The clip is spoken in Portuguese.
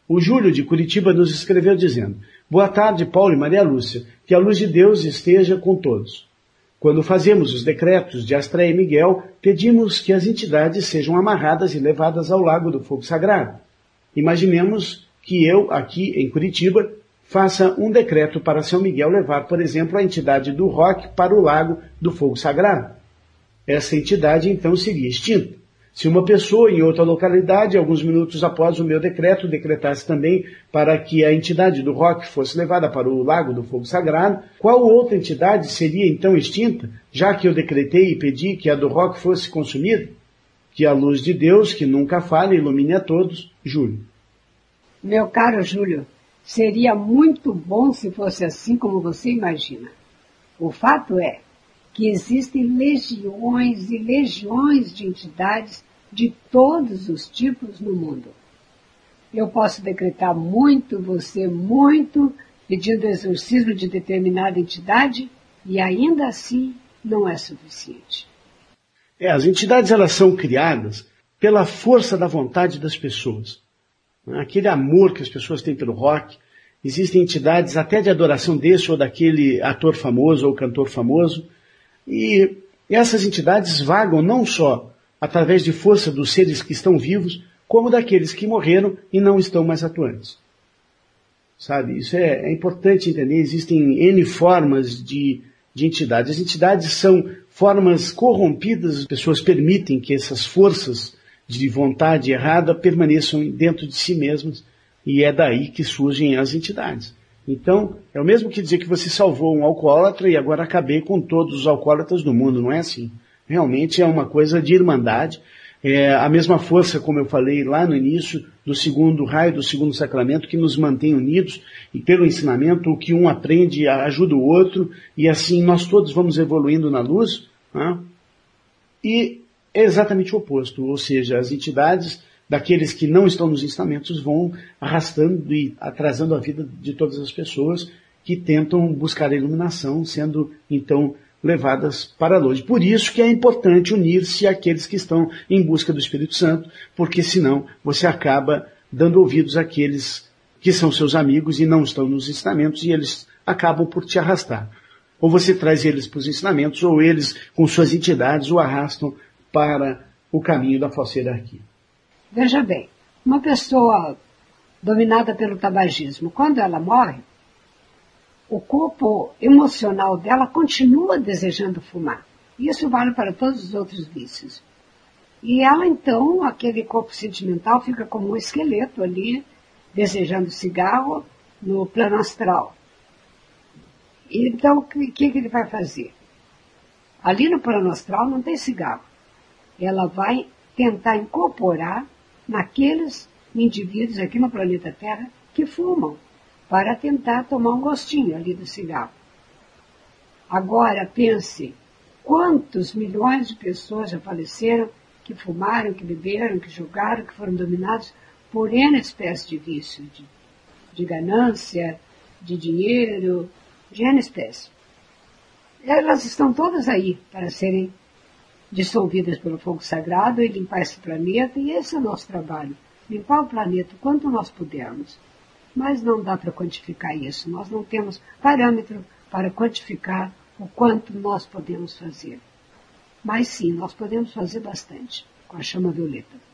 O Júlio de Curitiba nos escreveu dizendo: boa tarde, Paulo e Maria Lúcia, que a luz de Deus esteja com todos. Quando fazemos os decretos de Astréia e Miguel, pedimos que as entidades sejam amarradas e levadas ao Lago do Fogo Sagrado. Imaginemos que eu, aqui em Curitiba, faça um decreto para São Miguel levar, por exemplo, a entidade do rock para o Lago do Fogo Sagrado. Essa entidade, então, seria extinta. Se uma pessoa em outra localidade, alguns minutos após o meu decreto, decretasse também para que a entidade do rock fosse levada para o Lago do Fogo Sagrado, qual outra entidade seria então extinta, já que eu decretei e pedi que a do rock fosse consumida? Que a luz de Deus, que nunca falha, ilumine a todos. Júlio. Meu caro Júlio, seria muito bom se fosse assim como você imagina. O fato é que existem legiões e legiões de entidades de todos os tipos no mundo. Eu posso decretar muito, você muito, pedindo exorcismo de determinada entidade, e ainda assim não é suficiente. As entidades elas são criadas pela força da vontade das pessoas. Aquele amor que as pessoas têm pelo rock. Existem entidades até de adoração desse ou daquele ator famoso ou cantor famoso. E essas entidades vagam não só através de força dos seres que estão vivos, como daqueles que morreram e não estão mais atuantes. Sabe? Isso é importante entender. Existem N formas de entidades. As entidades são formas corrompidas. As pessoas permitem que essas forças de vontade errada permaneçam dentro de si mesmas. E é daí que surgem as entidades. Então, é o mesmo que dizer que você salvou um alcoólatra e agora acabei com todos os alcoólatras do mundo. Não é assim. Realmente é uma coisa de irmandade. É a mesma força, como eu falei lá no início, do segundo raio, do segundo sacramento, que nos mantém unidos e pelo ensinamento, o que um aprende ajuda o outro e assim nós todos vamos evoluindo na luz. Né? E é exatamente o oposto, ou seja, as entidades daqueles que não estão nos ensinamentos vão arrastando e atrasando a vida de todas as pessoas que tentam buscar a iluminação, sendo então levadas para longe. Por isso que é importante unir-se àqueles que estão em busca do Espírito Santo, porque senão você acaba dando ouvidos àqueles que são seus amigos e não estão nos ensinamentos e eles acabam por te arrastar. Ou você traz eles para os ensinamentos, ou eles, com suas entidades, o arrastam para o caminho da falsa hierarquia. Veja bem, uma pessoa dominada pelo tabagismo, quando ela morre, o corpo emocional dela continua desejando fumar. Isso vale para todos os outros vícios. E ela, então, aquele corpo sentimental fica como um esqueleto ali, desejando cigarro no plano astral. Então, o que ele vai fazer? Ali no plano astral não tem cigarro. Ela vai tentar incorporar naqueles indivíduos aqui no planeta Terra que fumam, para tentar tomar um gostinho ali do cigarro. Agora, pense, quantos milhões de pessoas já faleceram, que fumaram, que beberam, que jogaram, que foram dominados por N espécie de vício, de ganância, de dinheiro, de N espécie. Elas estão todas aí para serem dissolvidas pelo fogo sagrado e limpar esse planeta, e esse é o nosso trabalho, limpar o planeta o quanto nós pudermos. Mas não dá para quantificar isso, nós não temos parâmetro para quantificar o quanto nós podemos fazer. Mas sim, nós podemos fazer bastante com a chama violeta.